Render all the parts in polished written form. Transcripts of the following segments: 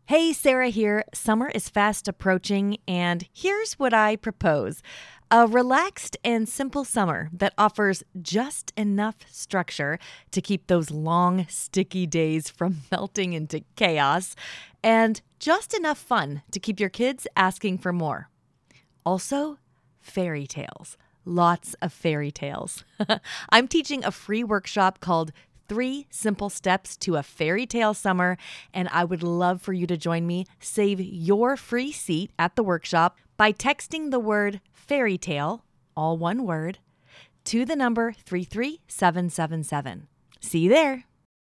Hey, Sarah here. Summer is fast approaching, and here's what I propose. A relaxed and simple summer that offers just enough structure to keep those long, sticky days from melting into chaos, and just enough fun to keep your kids asking for more. Also, fairy tales. Lots of fairy tales. I'm teaching a free workshop called 3 Simple Steps to a Fairy Tale Summer, and I would love for you to join me. Save your free seat at the workshop by texting the word fairy tale, all one word, to the number 33777. See you there.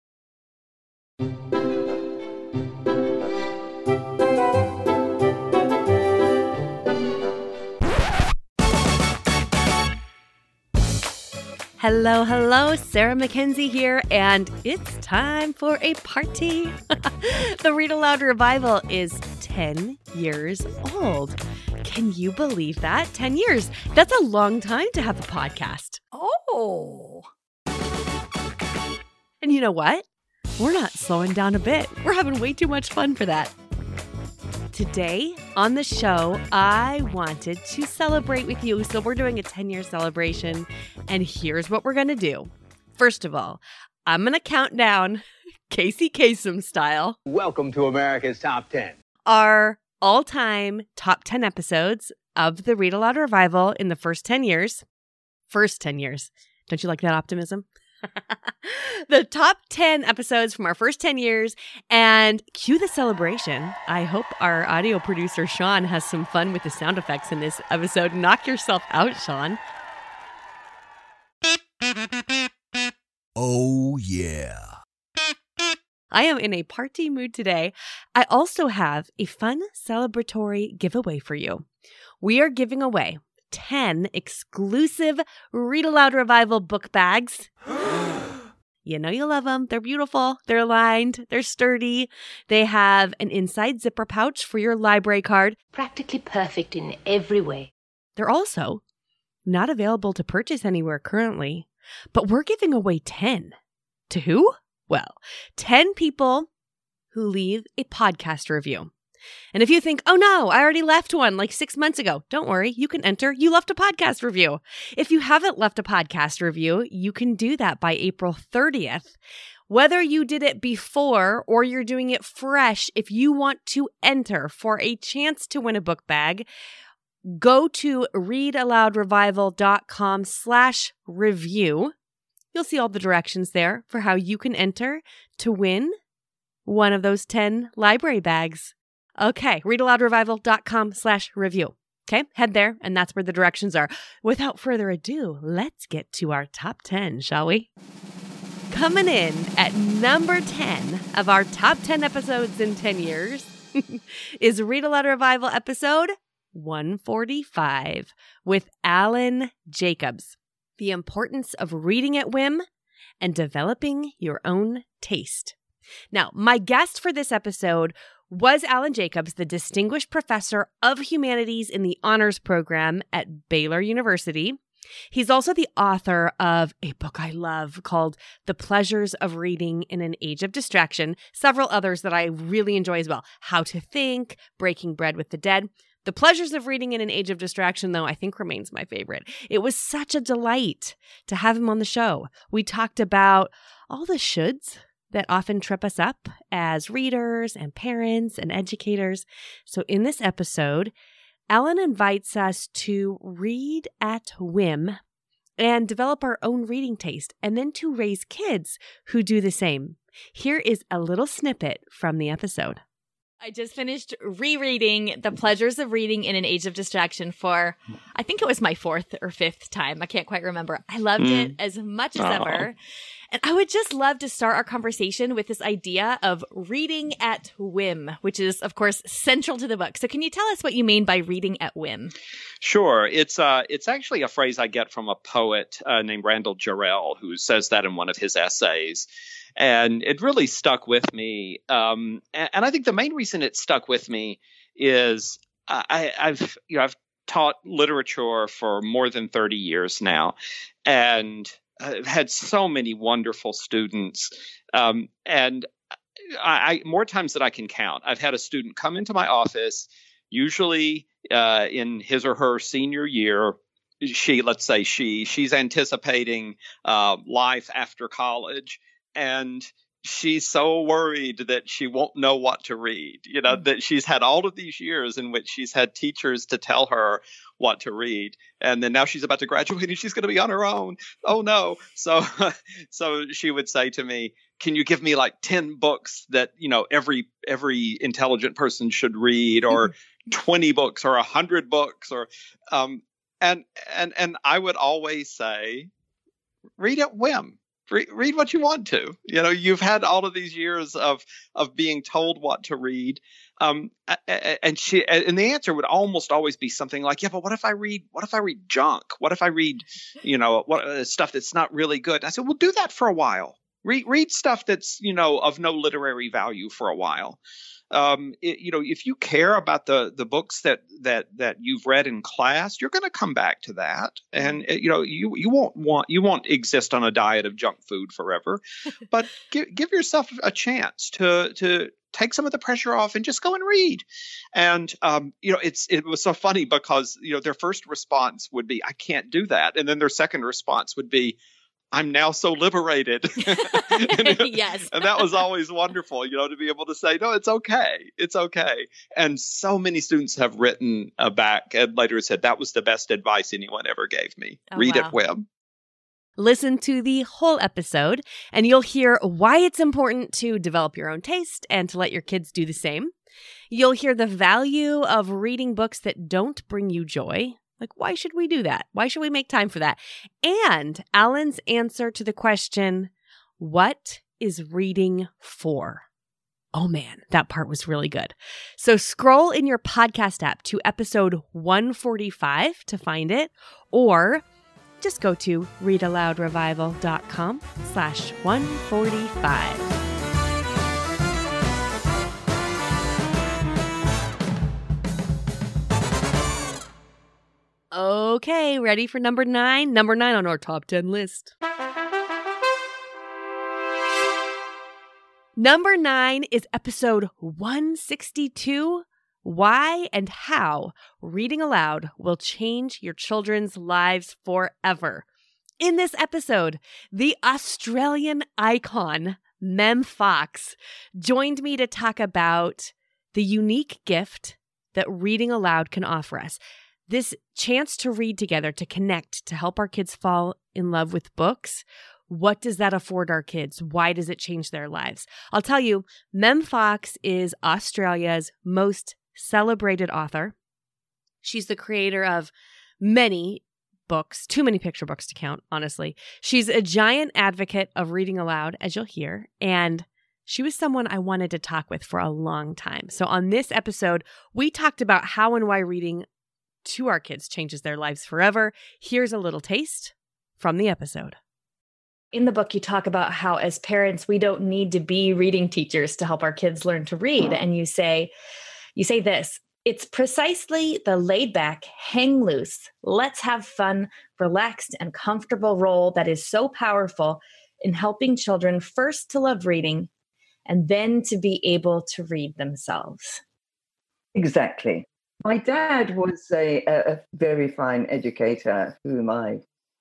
Hello, Sarah Mackenzie here, and it's time for a party. The Read Aloud Revival is 10 years old. Can you believe that? 10 years. That's a long time to have a podcast. Oh. And you know what? We're not slowing down a bit. We're having way too much fun for that. Today on the show, I wanted to celebrate with you. So we're doing a 10-year celebration, and here's what we're going to do. First of all, I'm going to count down, Casey Kasem style. Welcome to America's Top 10. Our all-time top 10 episodes of the Read Aloud Revival in the first 10 years. First 10 years. Don't you like that optimism? The top 10 episodes from our first 10 years, and cue the celebration. I hope our audio producer, Sean, has some fun with the sound effects in this episode. Knock yourself out, Sean. Oh, yeah. I am in a party mood today. I also have a fun celebratory giveaway for you. We are giving away 10 exclusive Read Aloud Revival book bags. You know you love them. They're beautiful. They're lined. They're sturdy. They have an inside zipper pouch for your library card. Practically perfect in every way. They're also not available to purchase anywhere currently, but we're giving away 10. To who? Well, 10 people who leave a podcast review. And if you think, oh no, I already left one like 6 months ago, don't worry, you can enter. You left a podcast review. If you haven't left a podcast review, you can do that by April 30th. Whether you did it before or you're doing it fresh, if you want to enter for a chance to win a book bag, go to readaloudrevival.com/review. You'll see all the directions there for how you can enter to win one of those 10 library bags. Okay, readaloudrevival.com/review. Okay, head there, and that's where the directions are. Without further ado, let's get to our top 10, shall we? Coming in at number 10 of our top 10 episodes in 10 years is Read Aloud Revival episode 145 with Alan Jacobs. The importance of reading at whim and developing your own taste. Now, my guest for this episode was Alan Jacobs, the Distinguished Professor of Humanities in the Honors Program at Baylor University. He's also the author of a book I love called The Pleasures of Reading in an Age of Distraction, several others that I really enjoy as well. How to Think, Breaking Bread with the Dead. The Pleasures of Reading in an Age of Distraction, though, I think remains my favorite. It was such a delight to have him on the show. We talked about all the shoulds that often trip us up as readers and parents and educators. So in this episode, Alan invites us to read at whim and develop our own reading taste, and then to raise kids who do the same. Here is a little snippet from the episode. I just finished rereading The Pleasures of Reading in an Age of Distraction for, I think it was my 4th or 5th time. I can't quite remember. I loved it as much as ever. And I would just love to start our conversation with this idea of reading at whim, which is, of course, central to the book. So can you tell us what you mean by reading at whim? Sure. It's actually a phrase I get from a poet named Randall Jarrell, who says that in one of his essays. And it really stuck with me. And I think the main reason it stuck with me is I've taught literature for more than 30 years now, and I've had so many wonderful students. And I more times than I can count, I've had a student come into my office, usually in his or her senior year. She's anticipating life after college, and she's so worried that she won't know what to read. That she's had all of these years in which she's had teachers to tell her what to read, and then now she's about to graduate and she's going to be on her own. Oh no! So she would say to me, "Can you give me like 10 books that every intelligent person should read, or 20 books, or 100 books, or?" And I would always say, read at whim. Read what you want to. You've had all of these years of being told what to read. And the answer would almost always be something like, "Yeah, but what if I read junk? What if I read, stuff that's not really good?" And I said, "Well, do that for a while. Read stuff that's, of no literary value for a while." If you care about the books that you've read in class, you're going to come back to that, and you won't exist on a diet of junk food forever, but give yourself a chance to take some of the pressure off and just go and read. And it was so funny because their first response would be, "I can't do that," and then their second response would be, "I'm now so liberated." Yes. And that was always wonderful, to be able to say, "No, it's okay. It's okay." And so many students have written back and later said, "That was the best advice anyone ever gave me. Read at whim." Listen to the whole episode and you'll hear why it's important to develop your own taste and to let your kids do the same. You'll hear the value of reading books that don't bring you joy. Like, why should we do that? Why should we make time for that? And Alan's answer to the question, what is reading for? Oh man, that part was really good. So scroll in your podcast app to episode 145 to find it, or just go to readaloudrevival.com/145. Okay, ready for number 9? Number 9 on our top 10 list. Number 9 is episode 162, Why and How Reading Aloud Will Change Your Children's Lives Forever. In this episode, the Australian icon, Mem Fox, joined me to talk about the unique gift that reading aloud can offer us. This chance to read together, to connect, to help our kids fall in love with books. What does that afford our kids? Why does it change their lives? I'll tell you, Mem Fox is Australia's most celebrated author. She's the creator of many books, too many picture books to count, honestly. She's a giant advocate of reading aloud, as you'll hear, and she was someone I wanted to talk with for a long time. So on this episode, we talked about how and why reading to our kids changes their lives forever. Here's a little taste from the episode. In the book, you talk about how as parents, we don't need to be reading teachers to help our kids learn to read. And you say this, it's precisely the laid back, hang loose, let's have fun, relaxed and comfortable role that is so powerful in helping children first to love reading and then to be able to read themselves. Exactly. My dad was a very fine educator whom I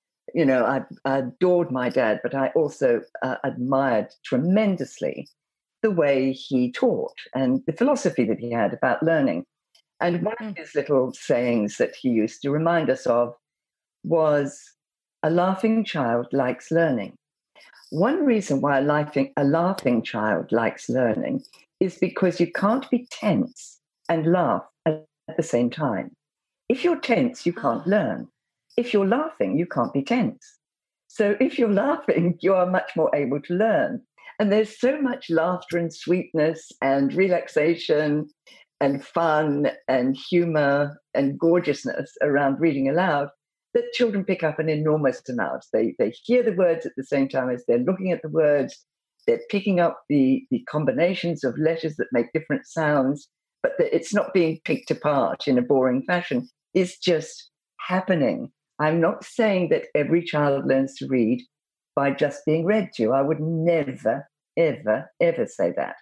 adored my dad, but I also admired tremendously the way he taught and the philosophy that he had about learning. And one of his little sayings that he used to remind us of was, "A laughing child likes learning." One reason why a laughing child likes learning is because you can't be tense and laugh at the same time. If you're tense, you can't learn. If you're laughing, you can't be tense. So if you're laughing, you are much more able to learn. And there's so much laughter and sweetness and relaxation and fun and humor and gorgeousness around reading aloud that children pick up an enormous amount. They hear the words at the same time as they're looking at the words. They're picking up the combinations of letters that make different sounds, but it's not being picked apart in a boring fashion. It's just happening. I'm not saying that every child learns to read by just being read to. I would never, ever, ever say that.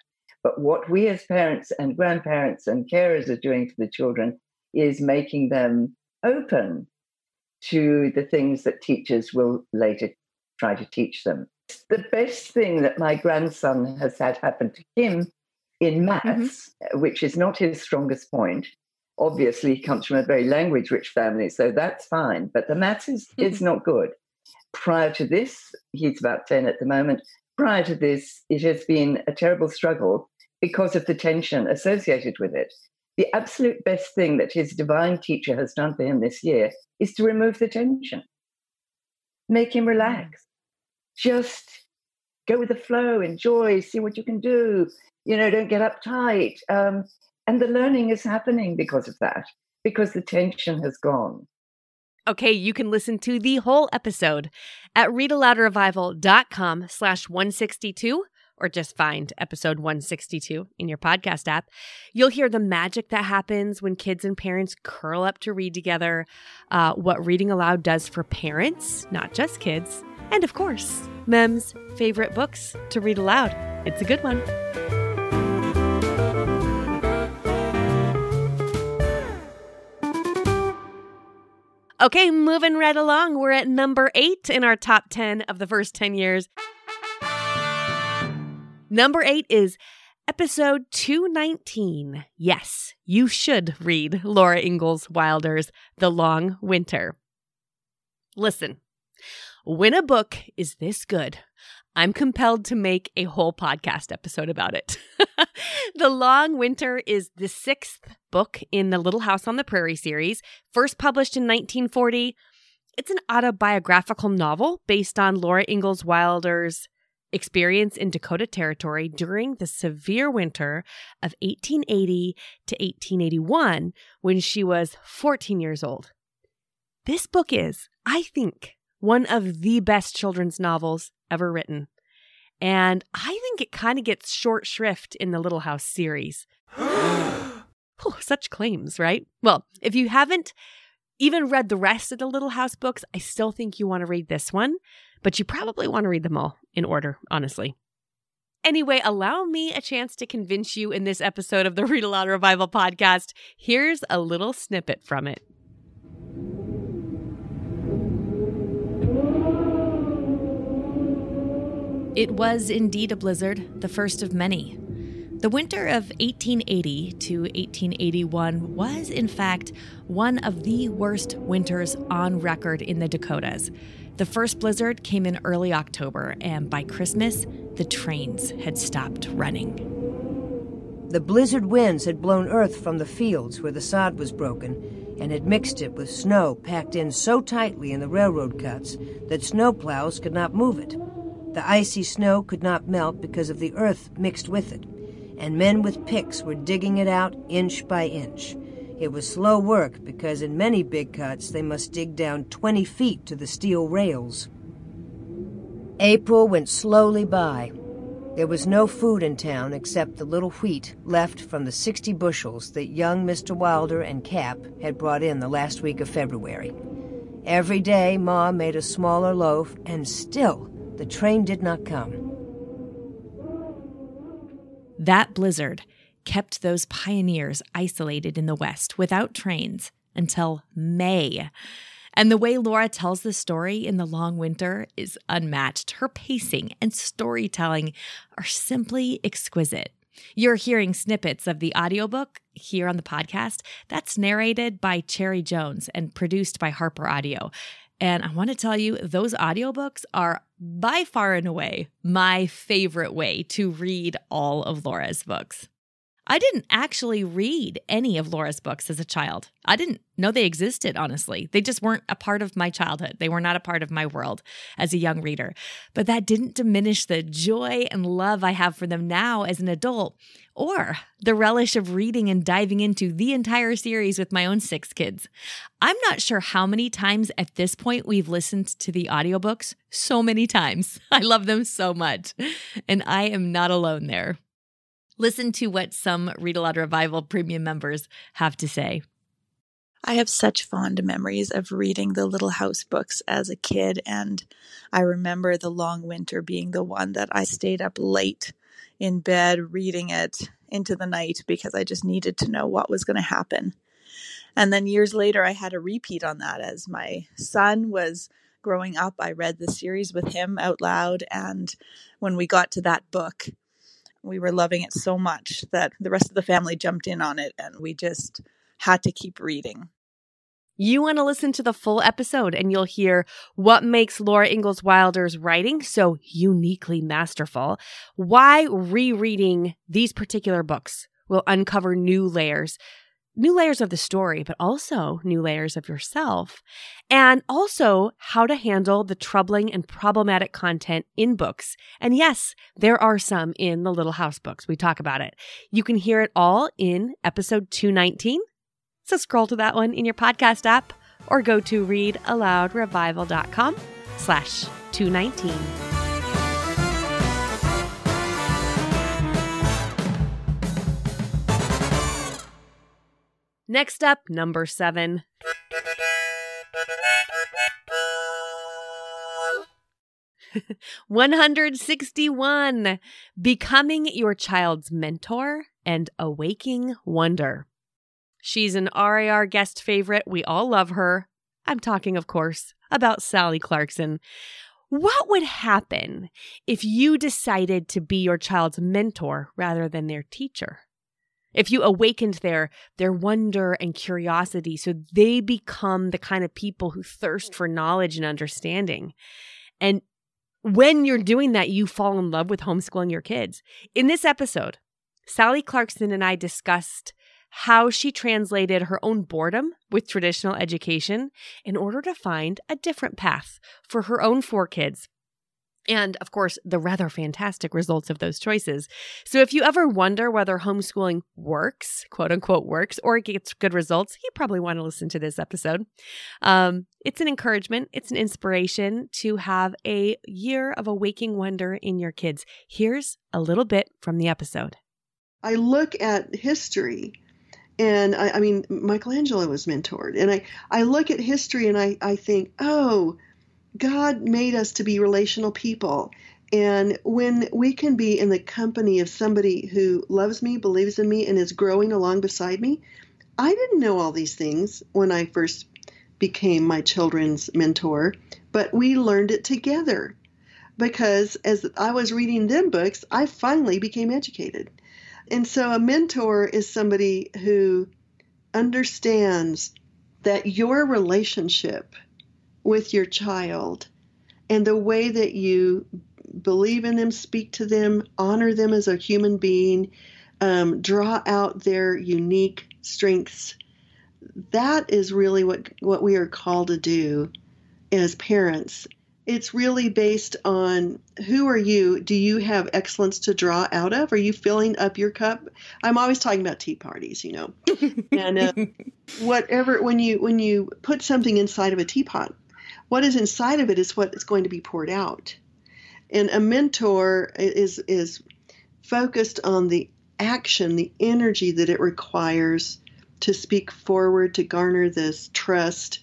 But what we as parents and grandparents and carers are doing for the children is making them open to the things that teachers will later try to teach them. The best thing that my grandson has had happen to him in maths, which is not his strongest point. Obviously, he comes from a very language-rich family, so that's fine. But the maths is not good. Prior to this, he's about 10 at the moment. Prior to this, it has been a terrible struggle because of the tension associated with it. The absolute best thing that his divine teacher has done for him this year is to remove the tension. Make him relax. Just go with the flow, enjoy, see what you can do. Don't get uptight. And the learning is happening because of that, because the tension has gone. Okay, you can listen to the whole episode at readaloudrevival.com/162, or just find episode 162 in your podcast app. You'll hear the magic that happens when kids and parents curl up to read together, what reading aloud does for parents, not just kids, and of course, Mem's favorite books to read aloud. It's a good one. Okay, moving right along. We're at number 8 in our top 10 of the first 10 years. Number 8 is episode 219. Yes, you should read Laura Ingalls Wilder's The Long Winter. Listen, when a book is this good, I'm compelled to make a whole podcast episode about it. The Long Winter is the 6th book in the Little House on the Prairie series, first published in 1940. It's an autobiographical novel based on Laura Ingalls Wilder's experience in Dakota Territory during the severe winter of 1880 to 1881 when she was 14 years old. This book is, I think, one of the best children's novels ever written. And I think it kind of gets short shrift in the Little House series. Such claims, right? Well, if you haven't even read the rest of the Little House books, I still think you want to read this one, but you probably want to read them all in order, honestly. Anyway, allow me a chance to convince you in this episode of the Read Aloud Revival podcast. Here's a little snippet from it. It was indeed a blizzard, the first of many. The winter of 1880 to 1881 was, in fact, one of the worst winters on record in the Dakotas. The first blizzard came in early October, and by Christmas, the trains had stopped running. The blizzard winds had blown earth from the fields where the sod was broken and had mixed it with snow packed in so tightly in the railroad cuts that snowplows could not move it. The icy snow could not melt because of the earth mixed with it, and men with picks were digging it out inch by inch. It was slow work because in many big cuts they must dig down 20 feet to the steel rails. April went slowly by. There was no food in town except the little wheat left from the 60 bushels that young Mr. Wilder and Cap had brought in the last week of February. Every day Ma made a smaller loaf, and still the train did not come. That blizzard kept those pioneers isolated in the West without trains until May. And the way Laura tells the story in The Long Winter is unmatched. Her pacing and storytelling are simply exquisite. You're hearing snippets of the audiobook here on the podcast. That's narrated by Cherry Jones and produced by Harper Audio. And I want to tell you, those audiobooks are by far and away my favorite way to read all of Laura's books. I didn't actually read any of Laura's books as a child. I didn't know they existed, honestly. They just weren't a part of my childhood. They were not a part of my world as a young reader. But that didn't diminish the joy and love I have for them now as an adult, or the relish of reading and diving into the entire series with my own 6 kids. I'm not sure how many times at this point we've listened to the audiobooks. So many times. I love them so much. And I am not alone there. Listen to what some Read Aloud Revival Premium members have to say. I have such fond memories of reading the Little House books as a kid, and I remember The Long Winter being the one that I stayed up late in bed reading it into the night because I just needed to know what was going to happen. And then years later, I had a repeat on that. As my son was growing up, I read the series with him out loud. And when we got to that book, we were loving it so much that the rest of the family jumped in on it, and we just had to keep reading. You want to listen to the full episode and you'll hear what makes Laura Ingalls Wilder's writing so uniquely masterful, why rereading these particular books will uncover new layers of the story, but also new layers of yourself, and also how to handle the troubling and problematic content in books. And yes, there are some in the Little House books. We talk about it. You can hear it all in episode 219. So scroll to that one in your podcast app or go to readaloudrevival.com/219. Next up, number 7. (161) Becoming Your Child's Mentor and Awaking Wonder. She's an RAR guest favorite. We all love her. I'm talking, of course, about Sally Clarkson. What would happen if you decided to be your child's mentor rather than their teacher? If you awakened their wonder and curiosity so they become the kind of people who thirst for knowledge and understanding. And when you're doing that, you fall in love with homeschooling your kids. In this episode, Sally Clarkson and I discussed how she translated her own boredom with traditional education in order to find a different path for her own 4 kids. And, of course, the rather fantastic results of those choices. So if you ever wonder whether homeschooling works, quote unquote works, or gets good results, you probably want to listen to this episode. It's an encouragement. It's an inspiration to have a year of awaking wonder in your kids. Here's a little bit from the episode. I look at history. And I mean, Michelangelo was mentored. And I look at history and I think, oh, God made us to be relational people. And when we can be in the company of somebody who loves me, believes in me, and is growing along beside me, I didn't know all these things when I first became my children's mentor, but we learned it together. Because as I was reading them books, I finally became educated. And so a mentor is somebody who understands that your relationship with your child and the way that you believe in them, speak to them, honor them as a human being, draw out their unique strengths, that is really what we are called to do as parents. It's really based on who are you? Do you have excellence to draw out of? Are you filling up your cup? I'm always talking about tea parties, and whatever, when you put something inside of a teapot, what is inside of it is what is going to be poured out. And a mentor is focused on the action, the energy that it requires to speak forward, to garner this trust,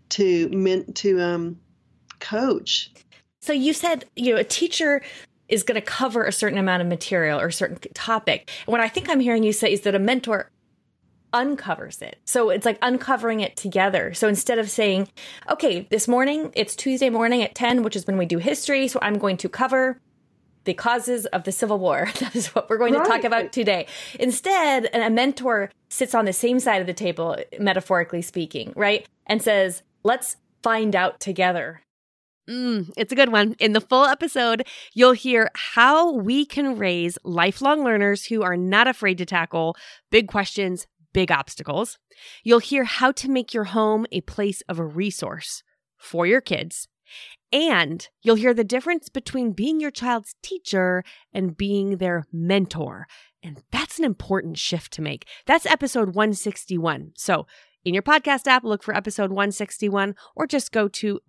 to coach. So you said, a teacher is going to cover a certain amount of material or a certain topic. And what I think I'm hearing you say is that a mentor uncovers it. So it's like uncovering it together. So instead of saying, okay, this morning, it's Tuesday morning at 10, which is when we do history. So I'm going to cover the causes of the Civil War. That is what we're going to talk about today. Instead, a mentor sits on the same side of the table, metaphorically speaking, right? And says, let's find out together. It's a good one. In the full episode, you'll hear how we can raise lifelong learners who are not afraid to tackle big questions, big obstacles. You'll hear how to make your home a place of a resource for your kids. And you'll hear the difference between being your child's teacher and being their mentor. And that's an important shift to make. That's episode 161. So in your podcast app, look for episode 161 or just go to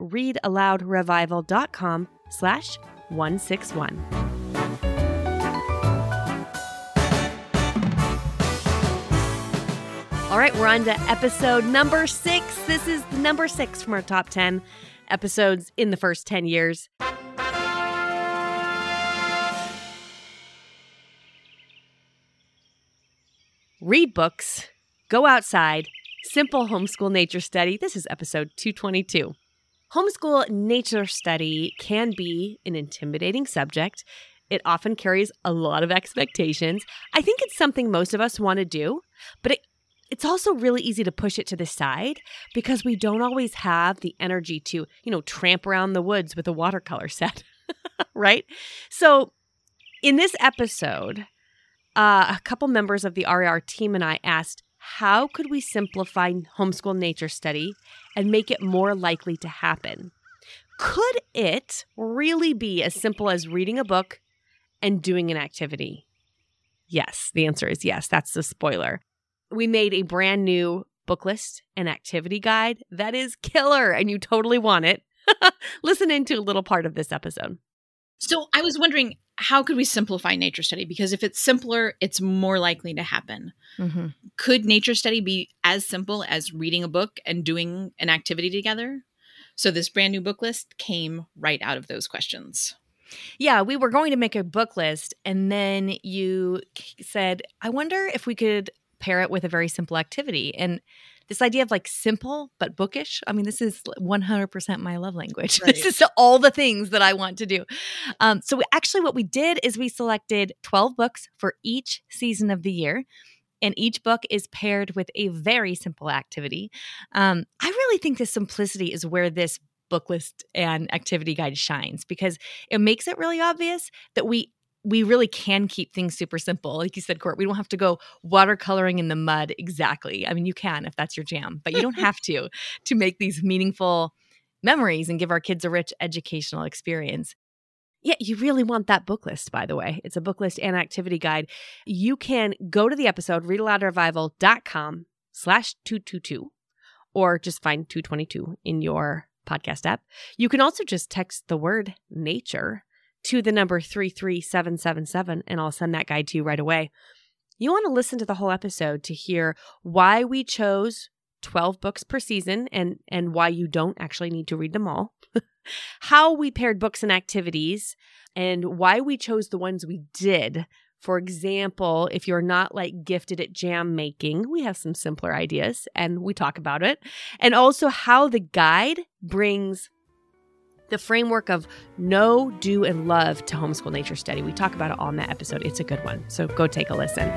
readaloudrevival.com/161. All right, we're on to episode number 6. This is number 6 from our top 10 episodes in the first 10 years. read books, go outside, simple homeschool nature study. This is episode 222. Homeschool nature study can be an intimidating subject. It often carries a lot of expectations. I think it's something most of us want to do, but it's also really easy to push it to the side because we don't always have the energy to, tramp around the woods with a watercolor set, right? So in this episode, a couple members of the RAR team and I asked, how could we simplify homeschool nature study and make it more likely to happen? Could it really be as simple as reading a book and doing an activity? Yes, the answer is yes. That's the spoiler. We made a brand new book list and activity guide that is killer, and you totally want it. Listen into a little part of this episode. So I was wondering, how could we simplify nature study? Because if it's simpler, it's more likely to happen. Mm-hmm. Could nature study be as simple as reading a book and doing an activity together? So this brand new book list came right out of those questions. Yeah, we were going to make a book list, and then you said, I wonder if we could pair it with a very simple activity. And this idea of like simple but bookish, I mean, this is 100% my love language. Right. This is all the things that I want to do. So what we did is we selected 12 books for each season of the year. And each book is paired with a very simple activity. I really think the simplicity is where this book list and activity guide shines, because it makes it really obvious that we really can keep things super simple. Like you said, Court, we don't have to go watercoloring in the mud exactly. I mean, you can if that's your jam, but you don't have to make these meaningful memories and give our kids a rich educational experience. Yeah, you really want that book list, by the way. It's a book list and activity guide. You can go to the episode, readaloudrevival.com/222, or just find 222 in your podcast app. You can also just text the word nature to the number 33777, and I'll send that guide to you right away. You want to listen to the whole episode to hear why we chose 12 books per season and why you don't actually need to read them all, how we paired books and activities, and why we chose the ones we did. For example, if you're not like gifted at jam making, we have some simpler ideas and we talk about it. And also how the guide brings the framework of know, do, and love to homeschool nature study. We talk about it all in that episode. It's a good one. So go take a listen.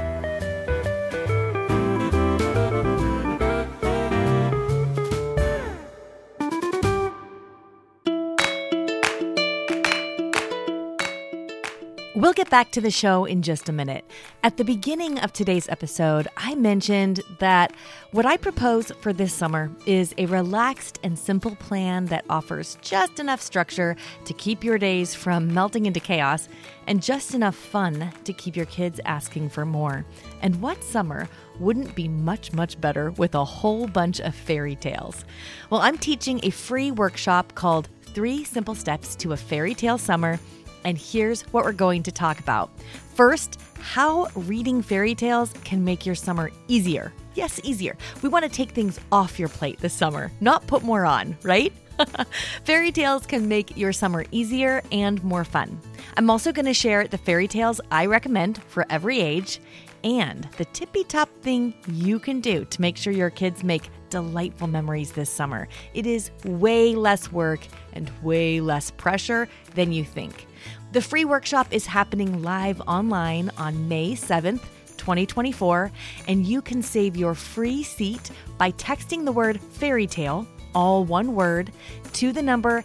We'll get back to the show in just a minute. At the beginning of today's episode, I mentioned that what I propose for this summer is a relaxed and simple plan that offers just enough structure to keep your days from melting into chaos and just enough fun to keep your kids asking for more. And what summer wouldn't be much, much better with a whole bunch of fairy tales? Well, I'm teaching a free workshop called 3 Simple Steps to a Fairy Tale Summer. And here's what we're going to talk about. First, how reading fairy tales can make your summer easier. Yes, easier. We want to take things off your plate this summer, not put more on, right? Fairy tales can make your summer easier and more fun. I'm also going to share the fairy tales I recommend for every age and the tippy-top thing you can do to make sure your kids make delightful memories this summer. It is way less work and way less pressure than you think. The free workshop is happening live online on May 7th, 2024, and you can save your free seat by texting the word fairy tale, all one word, to the number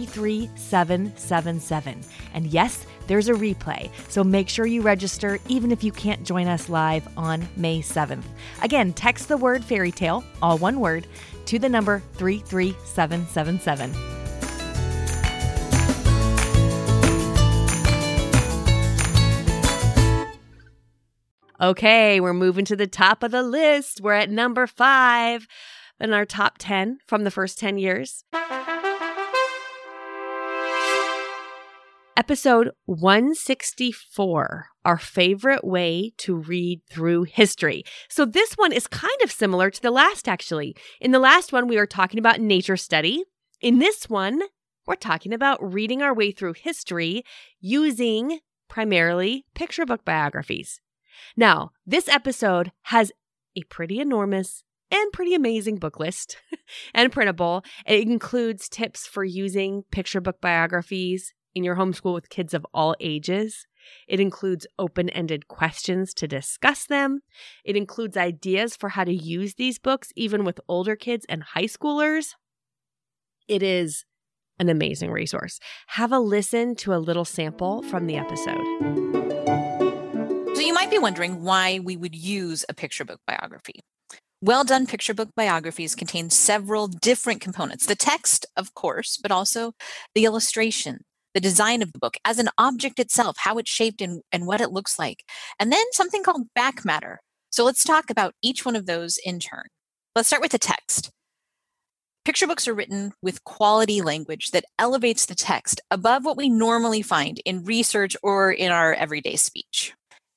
33777. And yes, there's a replay, so make sure you register even if you can't join us live on May 7th. Again, text the word fairy tale, all one word, to the number 33777. Okay, we're moving to the top of the list. We're at number 5 in our top 10 from the first 10 years. Episode 164, our favorite way to read through history. So this one is kind of similar to the last, actually. In the last one, we were talking about nature study. In this one, we're talking about reading our way through history using primarily picture book biographies. Now, this episode has a pretty enormous and pretty amazing book list and printable. It includes tips for using picture book biographies in your homeschool with kids of all ages. It includes open-ended questions to discuss them. It includes ideas for how to use these books even with older kids and high schoolers. It is an amazing resource. Have a listen to a little sample from the episode. So you might be wondering why we would use a picture book biography. Well-done picture book biographies contain several different components. The text, of course, but also the illustration, the design of the book as an object itself, how it's shaped and what it looks like. And then something called back matter. So let's talk about each one of those in turn. Let's start with the text. Picture books are written with quality language that elevates the text above what we normally find in research or in our everyday speech.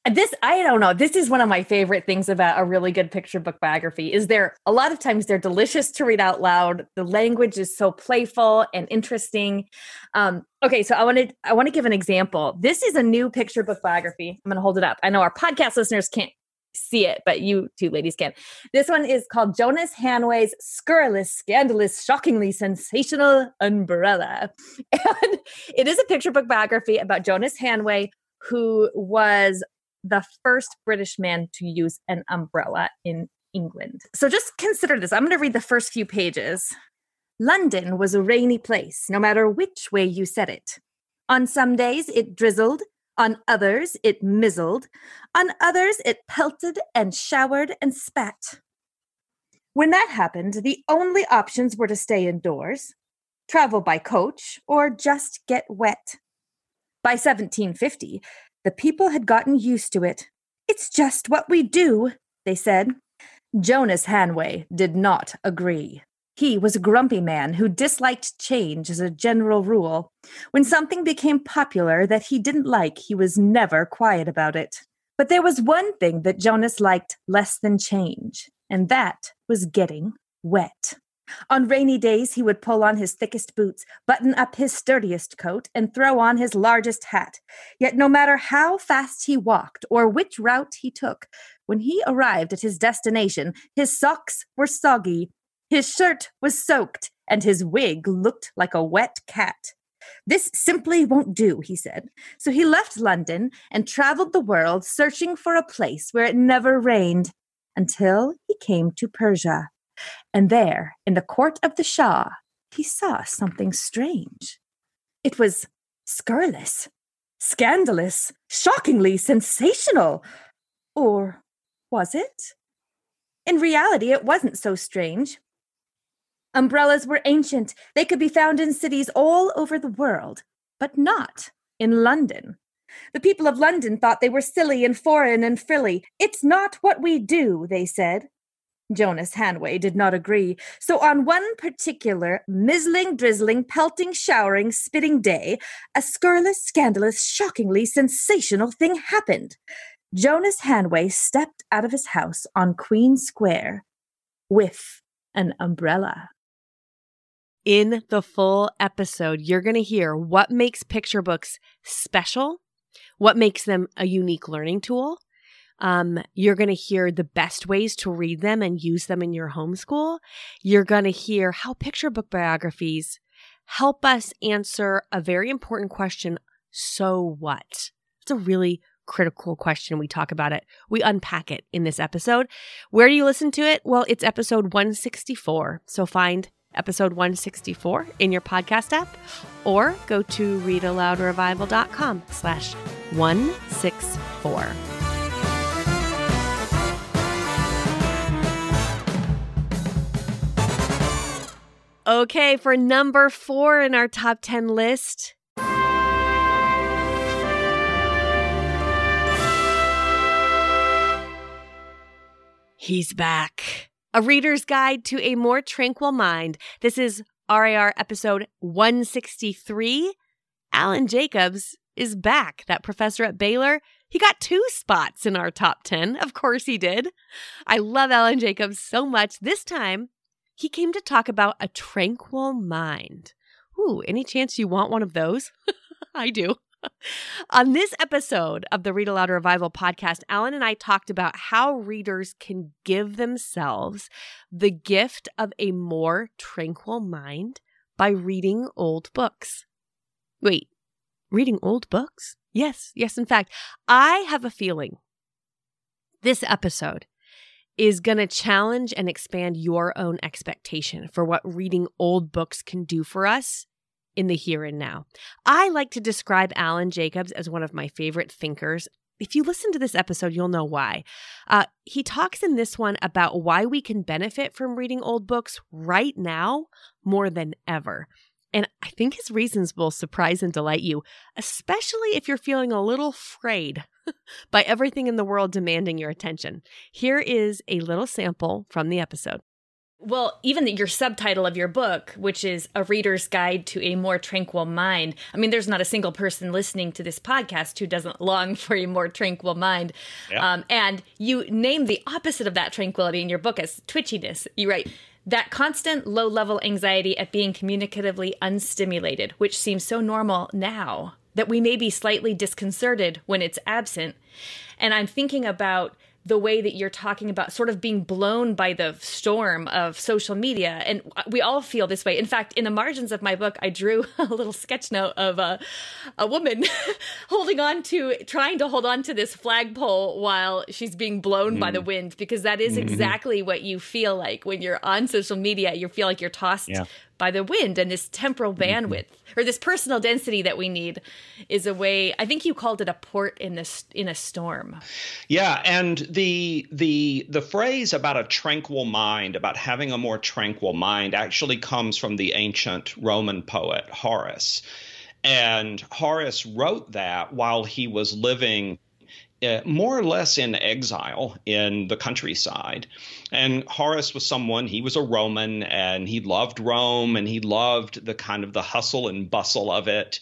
I don't know. This is one of my favorite things about a really good picture book biography is a lot of times they're delicious to read out loud. The language is so playful and interesting. Okay, so I want to give an example. This is a new picture book biography. I'm going to hold it up. I know our podcast listeners can't see it, but you two ladies can. This one is called Jonas Hanway's Scurrilous, Scandalous, Shockingly Sensational Umbrella. And it is a picture book biography about Jonas Hanway, who was the first British man to use an umbrella in England. So just consider this. I'm going to read the first few pages. London was a rainy place, no matter which way you said it. On some days it drizzled, on others it mizzled, on others it pelted and showered and spat. When that happened, the only options were to stay indoors, travel by coach, or just get wet. By 1750, the people had gotten used to it. It's just what we do, they said. Jonas Hanway did not agree. He was a grumpy man who disliked change as a general rule. When something became popular that he didn't like, he was never quiet about it. But there was one thing that Jonas liked less than change, and that was getting wet. On rainy days, he would pull on his thickest boots, button up his sturdiest coat, and throw on his largest hat. Yet no matter how fast he walked or which route he took, when he arrived at his destination, his socks were soggy, his shirt was soaked, and his wig looked like a wet cat. This simply won't do, he said. So he left London and traveled the world searching for a place where it never rained, until he came to Persia. And there, in the court of the Shah, he saw something strange. It was scurrilous, scandalous, shockingly sensational. Or was it? In reality, it wasn't so strange. Umbrellas were ancient. They could be found in cities all over the world, but not in London. The people of London thought they were silly and foreign and frilly. It's not what we do, they said. Jonas Hanway did not agree. So on one particular mizzling, drizzling, pelting, showering, spitting day, a scurrilous, scandalous, shockingly sensational thing happened. Jonas Hanway stepped out of his house on Queen Square with an umbrella. In the full episode, you're going to hear what makes picture books special, what makes them a unique learning tool. You're going to hear the best ways to read them and use them in your homeschool. You're going to hear how picture book biographies help us answer a very important question, so what? It's a really critical question. We talk about it. We unpack it in this episode. Where do you listen to it? Well, it's episode 164. So find episode 164 in your podcast app or go to readaloudrevival.com/164. Okay, for number 4 in our top 10 list. He's back. A Reader's Guide to a More Tranquil Mind. This is RAR episode 163. Alan Jacobs is back. That professor at Baylor, he got 2 spots in our top 10. Of course he did. I love Alan Jacobs so much. This time, he came to talk about a tranquil mind. Ooh, any chance you want one of those? I do. On this episode of the Read Aloud Revival podcast, Alan and I talked about how readers can give themselves the gift of a more tranquil mind by reading old books. Wait, reading old books? Yes. In fact, I have a feeling this episode is going to challenge and expand your own expectation for what reading old books can do for us in the here and now. I like to describe Alan Jacobs as one of my favorite thinkers. If you listen to this episode, you'll know why. He talks in this one about why we can benefit from reading old books right now more than ever. And I think his reasons will surprise and delight you, especially if you're feeling a little frayed by everything in the world demanding your attention. Here is a little sample from the episode. Well, even your subtitle of your book, which is A Reader's Guide to a More Tranquil Mind. I mean, there's not a single person listening to this podcast who doesn't long for a more tranquil mind. Yeah. And you name the opposite of that tranquility in your book as twitchiness. You write, that constant low-level anxiety at being communicatively unstimulated, which seems so normal now, that we may be slightly disconcerted when it's absent. And I'm thinking about the way that you're talking about sort of being blown by the storm of social media. And we all feel this way. In fact, in the margins of my book, I drew a little sketch note of a woman trying to hold on to this flagpole while she's being blown by the wind, because that is exactly what you feel like when you're on social media. You feel like you're tossed by the wind, and this temporal bandwidth or this personal density that we need is a way. I think you called it a port in a storm. Yeah, and the phrase about a tranquil mind, about having a more tranquil mind, actually comes from the ancient Roman poet Horace. And Horace wrote that while he was living more or less in exile in the countryside. And Horace was he was a Roman, and he loved Rome, and he loved the kind of the hustle and bustle of it.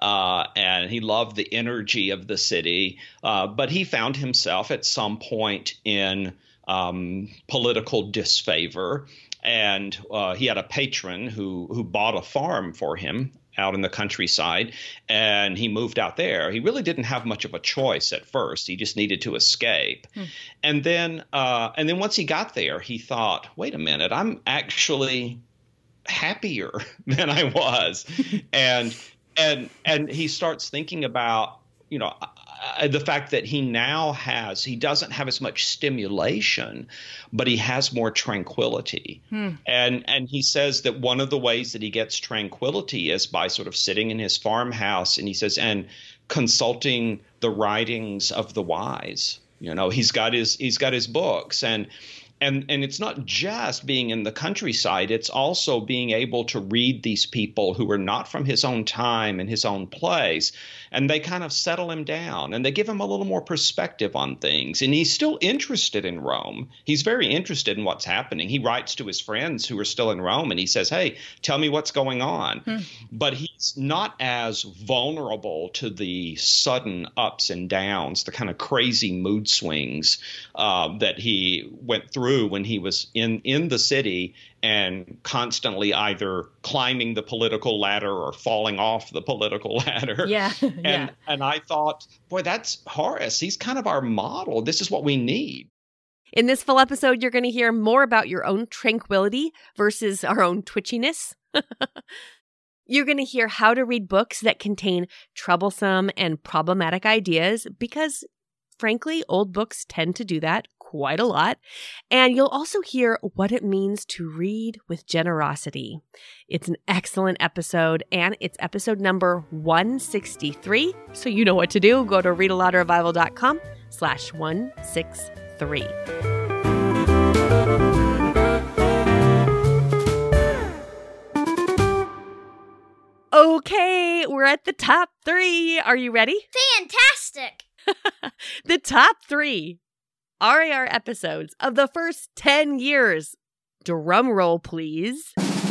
And he loved the energy of the city. But he found himself at some point in political disfavor. And he had a patron who bought a farm for him out in the countryside, and he moved out there. He really didn't have much of a choice at first. He just needed to escape. And then once he got there, he thought, wait a minute, I'm actually happier than I was. and he starts thinking about, the fact that he doesn't have as much stimulation, but he has more tranquility. And he says that one of the ways that he gets tranquility is by sort of sitting in his farmhouse, and he says, and consulting the writings of the wise. He's got his books, and it's not just being in the countryside, it's also being able to read these people who are not from his own time and his own place, and they kind of settle him down, and they give him a little more perspective on things. And he's still interested in Rome. He's very interested in what's happening. He writes to his friends who are still in Rome, and he says, hey, tell me what's going on. But he's not as vulnerable to the sudden ups and downs, the kind of crazy mood swings that he went through when he was in the city and constantly either climbing the political ladder or falling off the political ladder. Yeah. And I thought, boy, that's Horace. He's kind of our model. This is what we need. In this full episode, you're going to hear more about your own tranquility versus our own twitchiness. You're going to hear how to read books that contain troublesome and problematic ideas, because frankly, old books tend to do that quite a lot. And you'll also hear what it means to read with generosity. It's an excellent episode, and it's episode number 163. So you know what to do. Go to readaloudrevival.com/163. Okay, we're at the top 3. Are you ready? Fantastic! The top 3 RAR episodes of the first 10 years. Drum roll, please.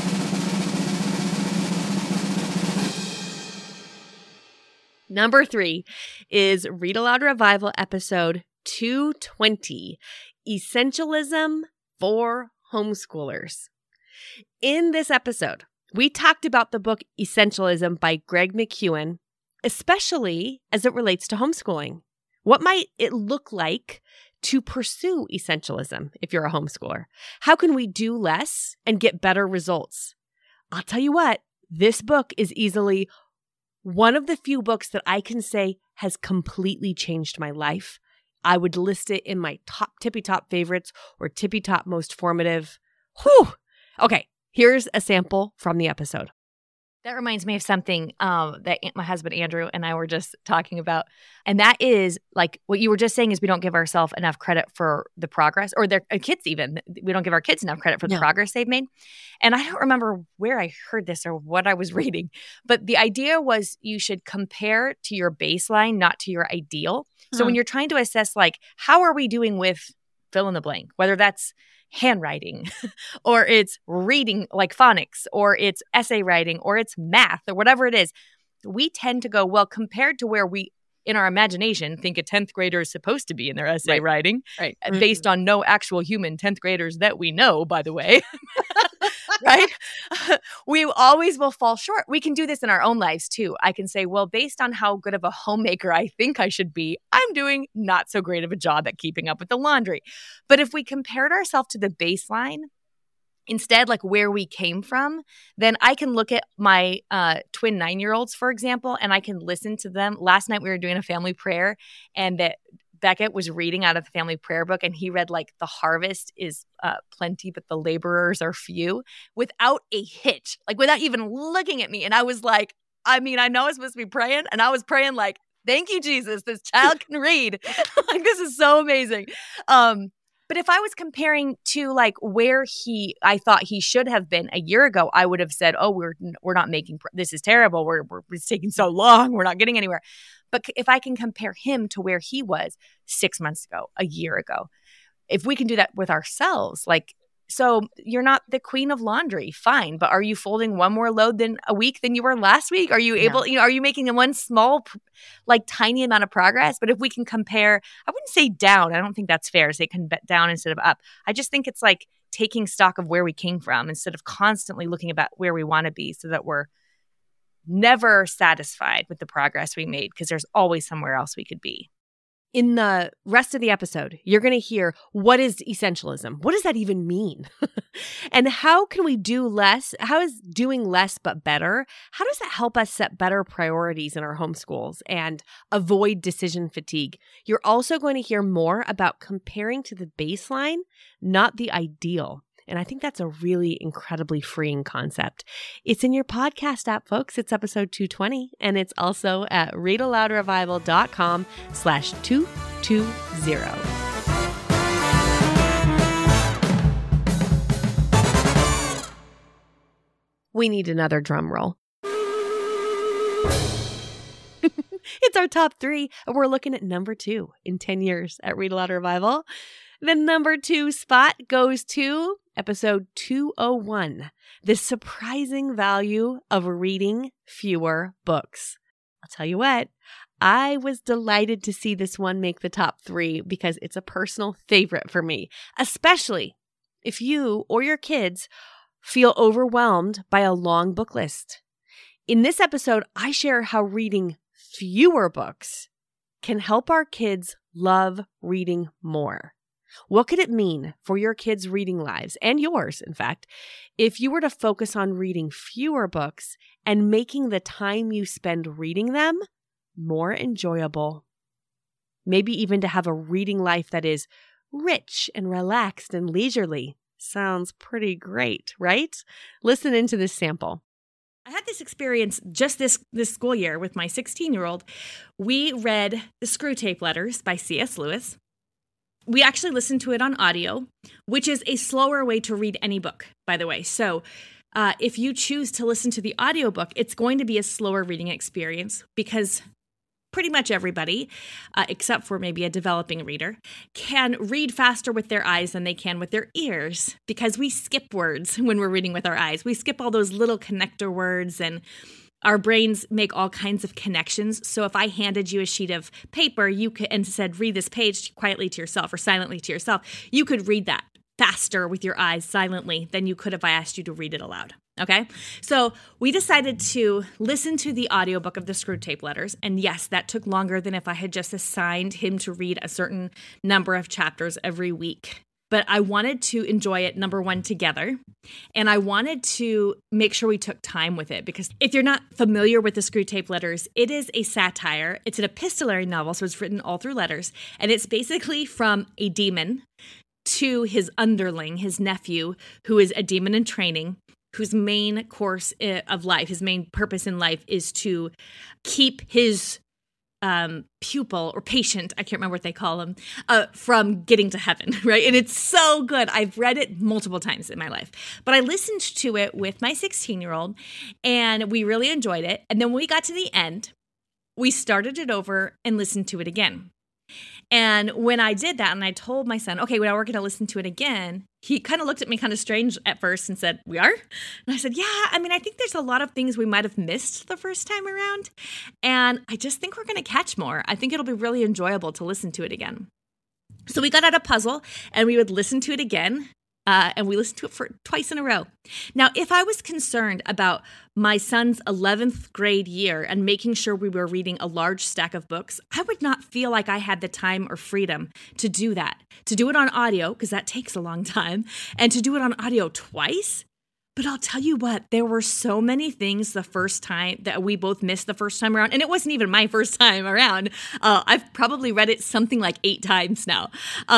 Number 3 is Read Aloud Revival episode 220, Essentialism for Homeschoolers. In this episode, we talked about the book Essentialism by Greg McKeown, especially as it relates to homeschooling. What might it look like to pursue essentialism if you're a homeschooler? How can we do less and get better results? I'll tell you what, this book is easily one of the few books that I can say has completely changed my life. I would list it in my tippy top favorites or tippy top most formative. Whew. Okay, here's a sample from the episode. That reminds me of something that my husband Andrew and I were just talking about. And that is like what you were just saying is we don't give ourselves enough credit for the progress, or their kids even. We don't give our kids enough credit for the progress they've made. And I don't remember where I heard this or what I was reading, but the idea was you should compare to your baseline, not to your ideal. So when you're trying to assess like, how are we doing with fill in the blank, whether that's handwriting or it's reading like phonics or it's essay writing or it's math or whatever it is, we tend to go, well, compared to where we in our imagination think a 10th grader is supposed to be in their essay writing, based on no actual human 10th graders that we know, by the way, right? We always will fall short. We can do this in our own lives too. I can say, well, based on how good of a homemaker I think I should be, I'm doing not so great of a job at keeping up with the laundry. But if we compared ourselves to the baseline, instead, like where we came from, then I can look at my twin 9-year-olds, for example, and I can listen to them. Last night we were doing a family prayer, and that Beckett was reading out of the family prayer book, and he read like the harvest is plenty, but the laborers are few, without a hitch, like without even looking at me. And I was like, I mean, I know I'm supposed to be praying, and I was praying like, thank you, Jesus, this child can read. Like, this is so amazing. But if I was comparing to like where I thought he should have been a year ago, I would have said, oh, we're not making, this is terrible. It's taking so long. We're not getting anywhere. But if I can compare him to where he was 6 months ago, a year ago, if we can do that with ourselves, like, so you're not the queen of laundry, fine, but are you folding one more load a week than you were last week? Are you able, are you making one small, like tiny amount of progress? But if we can compare, I wouldn't say down. I don't think that's fair to say down instead of up. I just think it's like taking stock of where we came from instead of constantly looking about where we want to be, so that we're never satisfied with the progress we made, because there's always somewhere else we could be. In the rest of the episode, you're going to hear, what is essentialism? What does that even mean? And how can we do less? How is doing less but better? How does that help us set better priorities in our homeschools and avoid decision fatigue? You're also going to hear more about comparing to the baseline, not the ideal. And I think that's a really incredibly freeing concept. It's in your podcast app, folks. It's episode 220, and it's also at readaloudrevival.com/220. We need another drum roll. It's our top 3, and we're looking at number 2 in 10 years at Read Aloud Revival. The number 2 spot goes to episode 201, The Surprising Value of Reading Fewer Books. I'll tell you what, I was delighted to see this one make the top 3 because it's a personal favorite for me, especially if you or your kids feel overwhelmed by a long book list. In this episode, I share how reading fewer books can help our kids love reading more. What could it mean for your kids' reading lives, and yours, in fact, if you were to focus on reading fewer books and making the time you spend reading them more enjoyable? Maybe even to have a reading life that is rich and relaxed and leisurely. Sounds pretty great, right? Listen into this sample. I had this experience just this school year with my 16-year-old. We read The Screwtape Letters by C.S. Lewis. We actually listened to it on audio, which is a slower way to read any book, by the way. So if you choose to listen to the audiobook, it's going to be a slower reading experience because pretty much everybody, except for maybe a developing reader, can read faster with their eyes than they can with their ears because we skip words when we're reading with our eyes. We skip all those little connector words, and our brains make all kinds of connections. So if I handed you a sheet of paper and said, read this page quietly to yourself or silently to yourself, you could read that faster with your eyes silently than you could if I asked you to read it aloud. Okay, so we decided to listen to the audiobook of the Screwtape Letters. And yes, that took longer than if I had just assigned him to read a certain number of chapters every week. But I wanted to enjoy it, number one, together. And I wanted to make sure we took time with it. Because if you're not familiar with the Screwtape Letters, it is a satire. It's an epistolary novel, so it's written all through letters. And it's basically from a demon to his underling, his nephew, who is a demon in training, whose main course of life, his main purpose in life is to keep his pupil or patient, I can't remember what they call him, from getting to heaven, right? And it's so good. I've read it multiple times in my life. But I listened to it with my 16-year-old, and we really enjoyed it. And then when we got to the end, we started it over and listened to it again. And when I did that and I told my son, okay, well, we're going to listen to it again, he kind of looked at me kind of strange at first and said, we are? And I said, yeah, I mean, I think there's a lot of things we might have missed the first time around. And I just think we're going to catch more. I think it'll be really enjoyable to listen to it again. So we got out a puzzle and we would listen to it again. And we listened to it for twice in a row. Now, if I was concerned about my son's 11th grade year and making sure we were reading a large stack of books, I would not feel like I had the time or freedom to do that. To do it on audio, because that takes a long time, and to do it on audio twice. But I'll tell you what, there were so many things the first time that we both missed the first time around. And it wasn't even my first time around. I've probably read it something like 8 times now.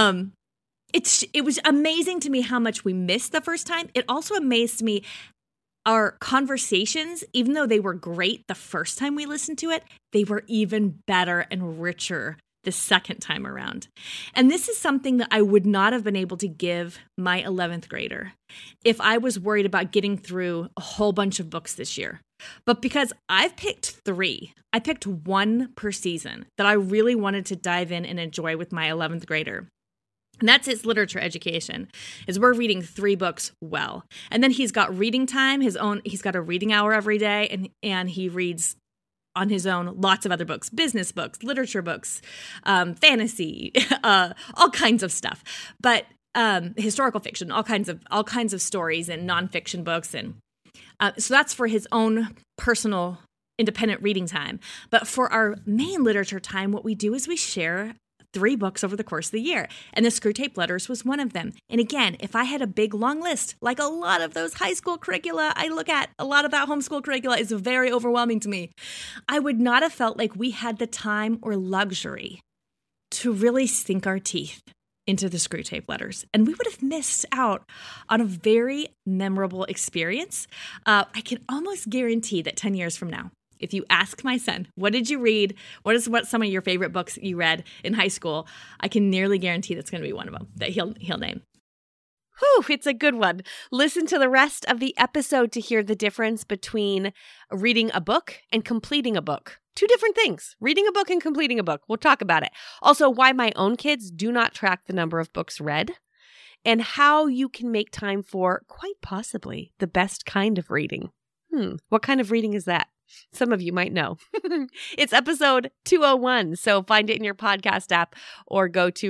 It was amazing to me how much we missed the first time. It also amazed me our conversations, even though they were great the first time we listened to it, they were even better and richer the second time around. And this is something that I would not have been able to give my 11th grader if I was worried about getting through a whole bunch of books this year. But because I've picked 3, I picked 1 per season that I really wanted to dive in and enjoy with my 11th grader. And that's his literature education, is we're reading 3 books well. And then he's got reading time, he's got a reading hour every day, and he reads on his own lots of other books, business books, literature books, fantasy, all kinds of stuff. But historical fiction, all kinds of stories and nonfiction books. And so that's for his own personal independent reading time. But for our main literature time, what we do is we share 3 books over the course of the year. And the Screwtape Letters was one of them. And again, if I had a big long list, like a lot of those high school curricula I look at, a lot of that homeschool curricula is very overwhelming to me. I would not have felt like we had the time or luxury to really sink our teeth into the Screwtape Letters. And we would have missed out on a very memorable experience. I can almost guarantee that 10 years from now, if you ask my son, what did you read? What some of your favorite books you read in high school? I can nearly guarantee that's going to be one of them that he'll name. Whew, it's a good one. Listen to the rest of the episode to hear the difference between reading a book and completing a book. 2 different things, reading a book and completing a book. We'll talk about it. Also, why my own kids do not track the number of books read, and how you can make time for, quite possibly, the best kind of reading. What kind of reading is that? Some of you might know. It's episode 201, so find it in your podcast app or go to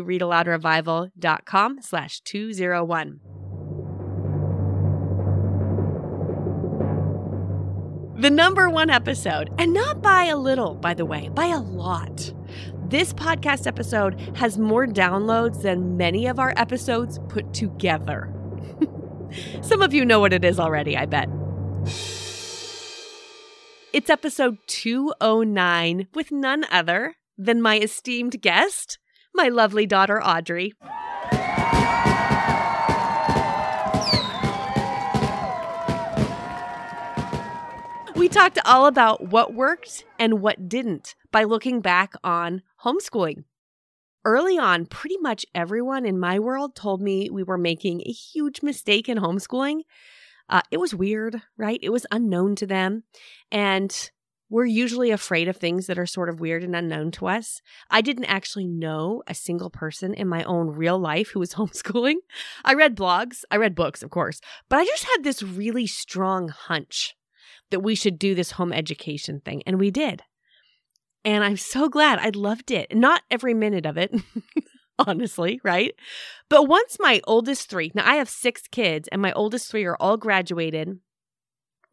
readaloudrevival.com/201. The number 1 episode, and not by a little, by the way, by a lot. This podcast episode has more downloads than many of our episodes put together. Some of you know what it is already, I bet. It's episode 209 with none other than my esteemed guest, my lovely daughter, Audrey. We talked all about what worked and what didn't by looking back on homeschooling. Early on, pretty much everyone in my world told me we were making a huge mistake in homeschooling. It was weird, right? It was unknown to them. And we're usually afraid of things that are sort of weird and unknown to us. I didn't actually know a single person in my own real life who was homeschooling. I read blogs, I read books, of course, but I just had this really strong hunch that we should do this home education thing. And we did. And I'm so glad. I loved it. Not every minute of it. Honestly, right? But once my oldest 3, now I have 6 kids and my oldest 3 are all graduated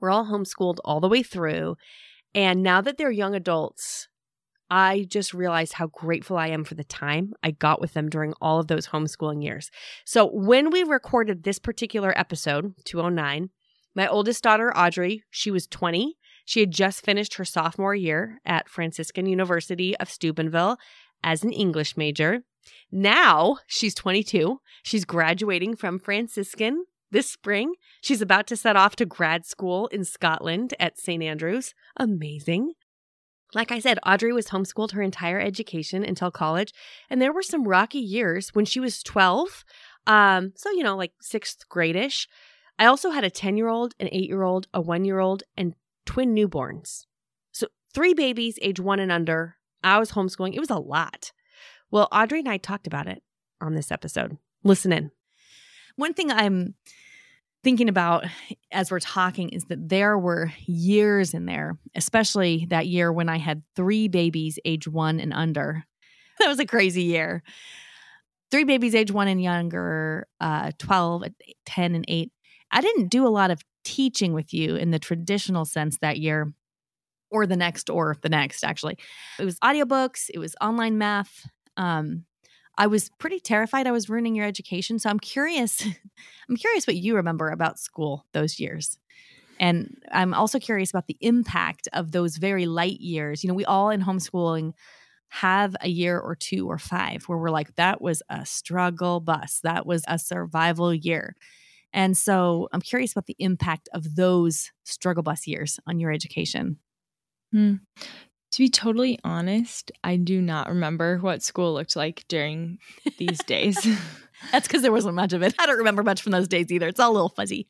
We're all homeschooled all the way through. And now that they're young adults, I just realized how grateful I am for the time I got with them during all of those homeschooling years. So when we recorded this particular episode, 209, my oldest daughter, Audrey, she was 20. She had just finished her sophomore year at Franciscan University of Steubenville as an English major. Now she's 22. She's graduating from Franciscan this spring. She's about to set off to grad school in Scotland at St. Andrews. Amazing. Like I said, Audrey was homeschooled her entire education until college, and there were some rocky years when she was 12. So, like 6th grade-ish. I also had a 10-year-old, an 8-year-old, a 1-year-old, and twin newborns. So 3 babies, age 1 and under. I was homeschooling. It was a lot. Well, Audrey and I talked about it on this episode. Listen in. One thing I'm thinking about as we're talking is that there were years in there, especially that year when I had 3 babies age 1 and under. That was a crazy year. 3 babies age 1 and younger, 12, 10, and 8. I didn't do a lot of teaching with you in the traditional sense that year or the next, actually. It was audiobooks. It was online math. I was pretty terrified I was ruining your education. So I'm curious what you remember about school those years. And I'm also curious about the impact of those very light years. We all in homeschooling have a year or 2 or 5 where we're like, that was a struggle bus. That was a survival year. And so I'm curious about the impact of those struggle bus years on your education. To be totally honest, I do not remember what school looked like during these days. That's because there wasn't much of it. I don't remember much from those days either. It's all a little fuzzy.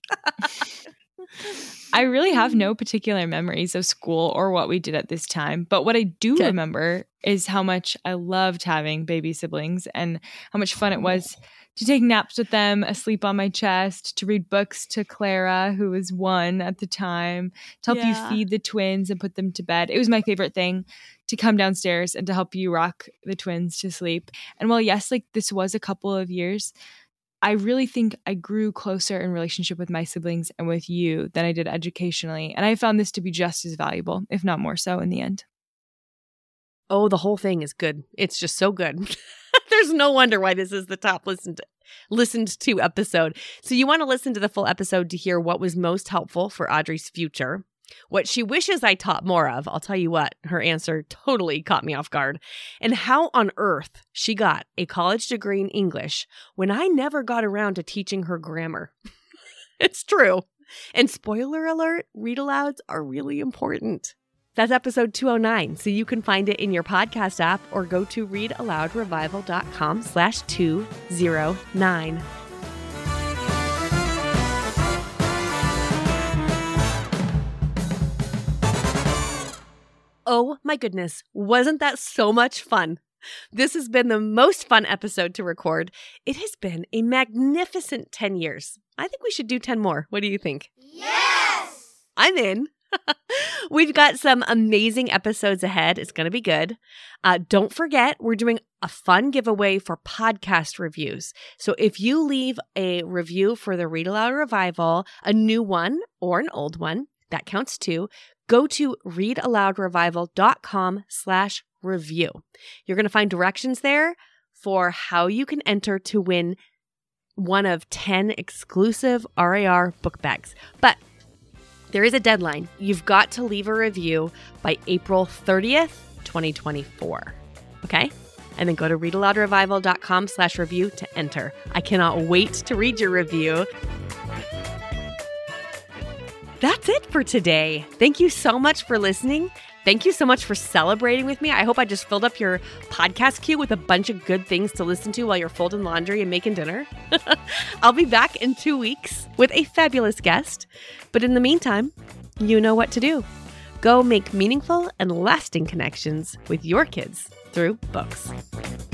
I really have no particular memories of school or what we did at this time. But what I do remember is how much I loved having baby siblings and how much fun it was to take naps with them, asleep on my chest, to read books to Clara, who was 1 at the time, to help you feed the twins and put them to bed. It was my favorite thing to come downstairs and to help you rock the twins to sleep. And while, yes, this was a couple of years, I really think I grew closer in relationship with my siblings and with you than I did educationally. And I found this to be just as valuable, if not more so in the end. Oh, the whole thing is good. It's just so good. There's no wonder why this is the top listened to episode. So you want to listen to the full episode to hear what was most helpful for Audrey's future, what she wishes I taught more of. I'll tell you what, her answer totally caught me off guard, and how on earth she got a college degree in English when I never got around to teaching her grammar. It's true. And spoiler alert, read alouds are really important. That's episode 209, so you can find it in your podcast app or go to readaloudrevival.com/209. Oh my goodness, wasn't that so much fun? This has been the most fun episode to record. It has been a magnificent 10 years. I think we should do 10 more. What do you think? Yes! I'm in. We've got some amazing episodes ahead. It's going to be good. Don't forget, we're doing a fun giveaway for podcast reviews. So if you leave a review for the Read Aloud Revival, a new one or an old one, that counts too, go to readaloudrevival.com/review. You're going to find directions there for how you can enter to win one of 10 exclusive RAR book bags. But there is a deadline. You've got to leave a review by April 30th, 2024. Okay? And then go to readaloudrevival.com/review to enter. I cannot wait to read your review. That's it for today. Thank you so much for listening. Thank you so much for celebrating with me. I hope I just filled up your podcast queue with a bunch of good things to listen to while you're folding laundry and making dinner. I'll be back in 2 weeks with a fabulous guest. But in the meantime, you know what to do. Go make meaningful and lasting connections with your kids through books.